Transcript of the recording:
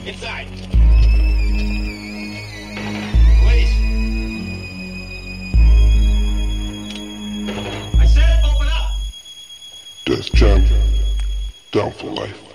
Inside. Please. I said open up. Death Jam, down for life.